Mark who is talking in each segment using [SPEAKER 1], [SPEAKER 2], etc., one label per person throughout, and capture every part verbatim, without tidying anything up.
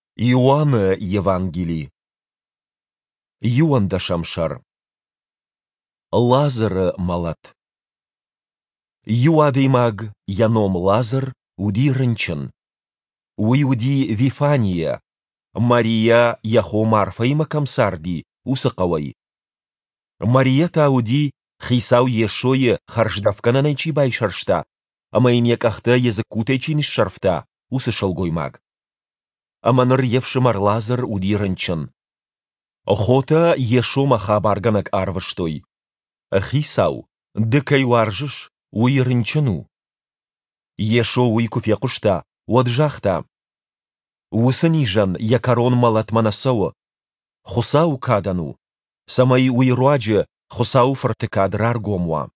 [SPEAKER 1] Иоанна Евангелий. Юанда Шамшар. Лазар Малат. Юадеймаг Яном Лазар уди рынчын. Уиуди Вифания. Мария Яхо Марфаима Камсарди усақауай. Мария тауди хисау ешое харждавкана найчи байшаршта. Амайын якахта языкутайчин шарфта усышал гоймаг. Аманыр евшымар Лазар уди рынчын. Охота ешо махабарганак арваштой. Хисау дыкай варжыш уи рынчыну. Ешо уи куфекушта уаджахта. Усынижан якарон малат манасау. Хусау кадану. Самай уи руаджи хусау фортекадр аргомуа.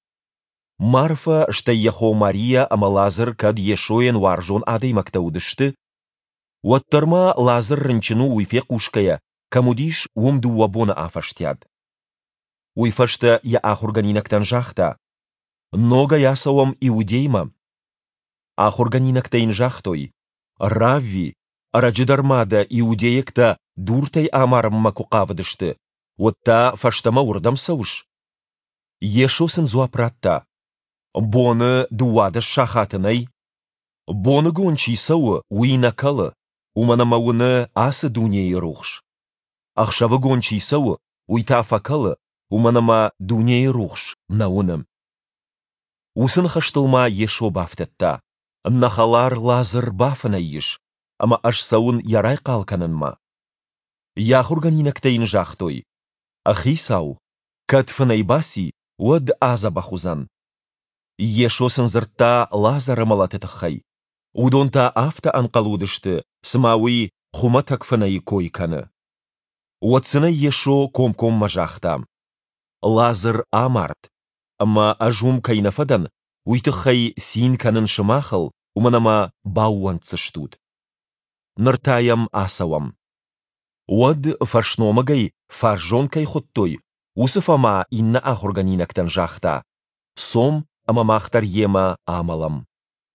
[SPEAKER 1] Марфа шта ехо Мария ама Лазар кад ешоен варжон адаймакта удышты. Уаттарма Лазар рынчыну уйфекушкая. Камудиш умду вабона афаштяд. Уйфашта я ахурганинактан жахта. Нога ясауам иудейма. Ахурганинактайн жахтой. Равви, араджидармада иудеекта дуртай амарам макуқавдышты. Отта фаштама урдам сауш. Ешосын зуапратта. Боны дуада шахатынай. Боны гончи сау уинакалы. Уманамауны асы дуней рухш. Ахшавы гончи сау уйтафакалы. Уманама дуней рухш науным. Усын хаштылма ешо бафтетта. Нахалар Лазар бафына еш. Ама аш саун ярай қалканынма. Яхурганинактайн жахтой. Ахисау. Катфынай баси уад аза бахузан. Ешосын зыртта Лазара малатетахай. Удонта афта анқалудышты. Смауи хуматакфынай койканы. Уатсына ешо ком-ком мажахта. Лазар амарт. Ама ажум кайнафадан уйтыхай син канын шымахыл уманама бауан цыштуд. Ныртаям асавам. Уад фаршномагай фаржонкай хоттой. Усыфама инна ахурганинактан жахта. Сом ама махтар ема амалам.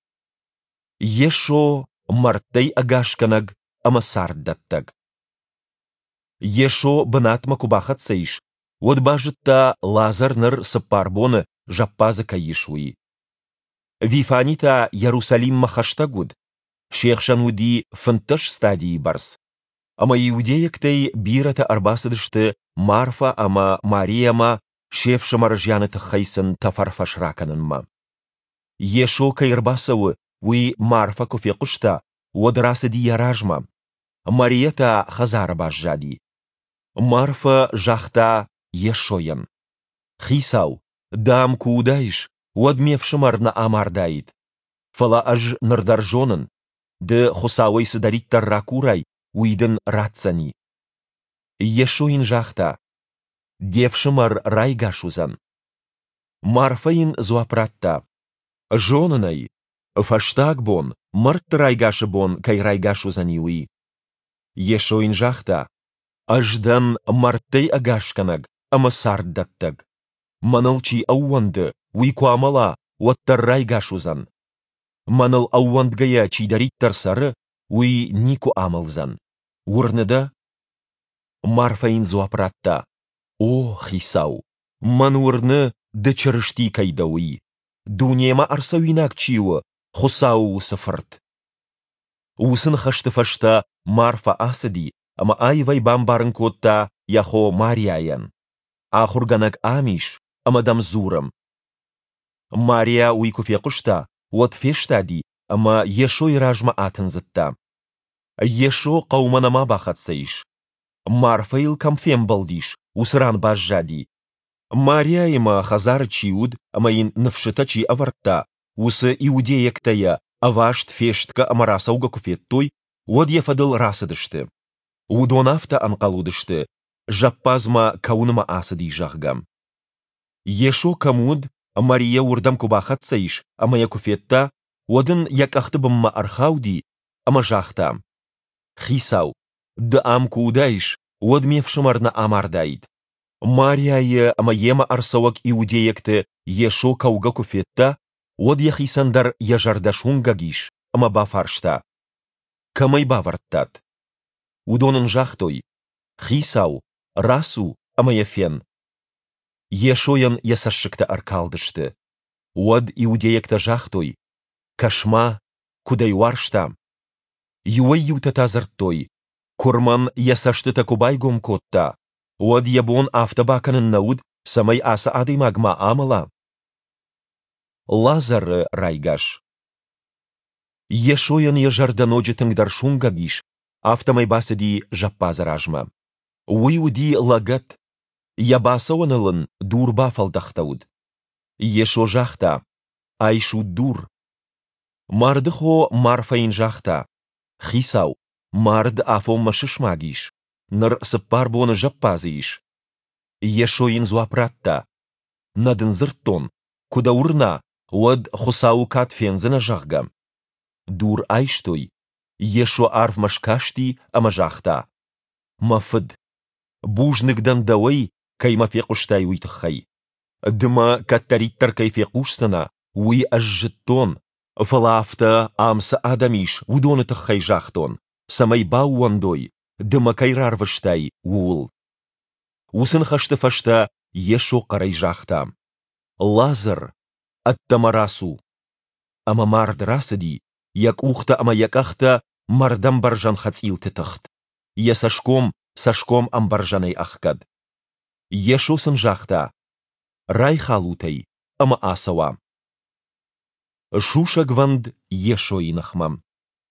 [SPEAKER 1] Ешо мартай агашканаг ама сардаттаг. Ешо бынат макубахат сейш. Уад бажытта Лазар ныр сыппарбоны жаппазы кайишуи. Вифанита Ярусалим махаштагуд. Шехшан уди фынтыш стадии барс. Ама иудеяктей бирата арбасыдышты Марфа ама Марияма шефшама рыжяныты хайсын тафарфашраканынма. Ешо кайырбасауы уи Марфа кофекушта уадрасы ди яражма. Марията хазара бажжади. Марфа жахта ешоян. Хисау дам куудаиш уадмевшымар на амардайт. Фала аж нырдаржонын. Ды хусауай сыдариттар ракурай уйдын ратсани. Ешоин жахта. Девшымар райгашузан. Марфаин зуапратта. Жонынай. Фаштаг бон, мырт райгашы бон кай райгашузани уи. Ешоин жахта. Аждан марттай агашканаг ама сардаттаг. Манылчи ауанды уи куамала уаттар райгашузан. Маныл ауандгая чидариттар сары уи нику амалзан. Урныда Марфаин зуапратта. О, хисау, ман урны дычырышти кайда уи. Дунема арсауинак чиуы хусау сыфырт. Усын хашты фашта Марфа асыди. Ама айвай бамбарын котта яхо Марияян. Ахурганак амиш, ама дамзурам. Мария уй куфекушта, уат фештади, ама ешо иражма атынзытта. Ешо қауманама бахатсайш. Марфаил камфем балдиш, усыран бажжади. Мария има хазар чиуд, ама ин навшитачи авартта, усы иудеяктая, авашт фештка амарасауга куфеттой, уад ефадыл расыдышты. Удонафта анқалудышты, жаппазма кауныма асыди жағгам. Ешо камуд, Мария урдам кубахат саиш, ама якуфетта, одын якахты бымма архауди, ама жахта. Хисау, да ам куудаиш, одмевшымарна амардайд. Мария ама ема арсауак иудеекты, ешо кауга куфетта, од яхисандар яжардашун гагиш, ама бафаршта. Камай баварттат. ودون نجاختوي خيساو راسو أما يفين يشوين يسشكت أركالدشت ود يوديك تجاختوي كشما كدي وارشتا يويو تتازرتوي كرمان يسشت تكوبايغوم كوتا ود يبون آفتباكن النود سمي آسا آدي ماغما آملا لازر رايغاش يشوين يجردنوجي تنگدر شونغاگيش آفتمي باسدي جبازراجما ويودي لاغت يباسونلن دور بافل دختود يشو جاختا ايشو دور ماردخو مارفين جاختا خيساو مارد آفو مشش ماگيش نر سباربون جبازيش يشوين زوابراتا ندن زرتون كدورنا ود خساو كات فينزنا جاغم دور ايشتوي يشو عارف مشكاشتي اما جاختا مفد بوجنك دن دوي كيما في قشتاي ويتخي دما كتريتر كيف قوشتنا وي أجتون فلافتا آمس آدميش ودون تخي جاختون سمي باو واندوي دما كيرار فشتاي وول وسن خشت فشتا يشو قري جاختا لازر التمراسو أما مارد راسدي يك أوختا أما يك أختا مردم برجان خطيل تتخت يسشكوم سشكوم أم برجاني أخكد يشو سنجاختا راي خالوتي أما آسوا شوشا غوند يشوي نخمم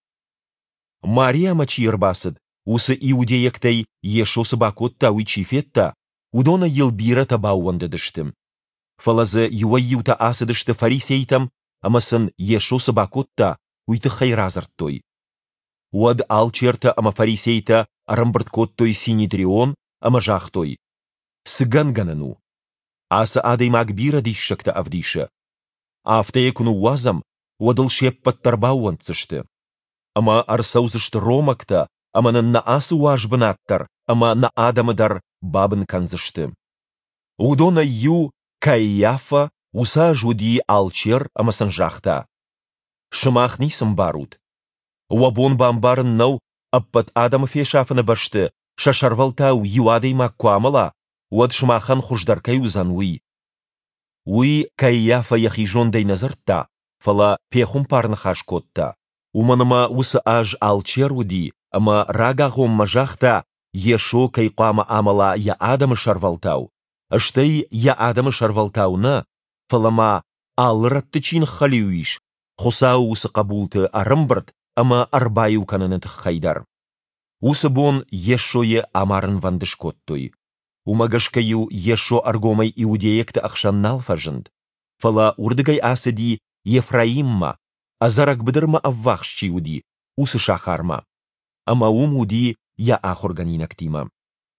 [SPEAKER 1] ماريا مچير باسد وس إيوديكتي يشو سباكوتا ويشيفيتا ودونا يلبيرة تباوند دشتم فلز يويوتا آسدشت فريسيتم أما سن يشو سباكوتا ويتخي رازرتوي ود آلچيرتا أما فريسيتا أرمبرت كوتوي سينيدريون أما جاختوي سغنغننو آسا آدي ماغبيرة دي شكتا أفديشة آفتا يكونو وازم ودل شيب بترباوان تسشت أما أرسوزشت رومكتا أما ننا آسو واجبناتر أما نا آدم در بابن كنزشت ودونا يو كايافا وساجو دي آلچير أما سنجاختا شماخ نيسم بارود وابون بامبارن نو أبت آدم فيشافن بشت ششرولتا ويو آدي ما كواملا ود شماخن خوش دركي وزنوي وي كايافا يخيجون دي نظرتا فلا بيخون بارن خاشكوتا ومنما وس آج آلچير ودي أما راغاهم مجاختا يشو كي قام آملا يا آدم شرولتاو اشتي يا آدم شرولتاونا فلما آل رتچين خليويش خساو وس قبولت أرمبرت أما أربايو كاننت خيدر وسبون يشوي أمارن فاندشكوتوي ومغشكيو يشو أرغومي إوديكت أخشان نالفجند فلا وردغي آسدي يفرايمما أزارك بدرما أفاخشي ودي وسشاخارما أما ومودي يا آخر غنينكتيما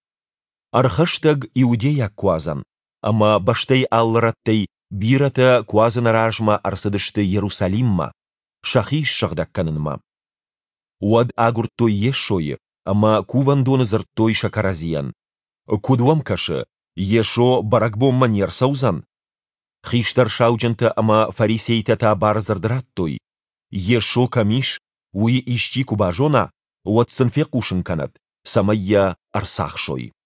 [SPEAKER 1] أرخشتغ إوديا كوازن أما بشتي آلرتي بيرتا كوازن راجما أرسدشت يروساليمما شخيش شغدك كننما ود آغرتو يشوي أما كوفان دون زرتوي شكرازيان كودوام كش يشو برقبوم منير سوزن خيشتر شاوجنت أما فريسيتا تابار زردراتوي يشو كميش وي إشتي كوباجونا واتسنفيقوشن كانت سمية أرساخشوي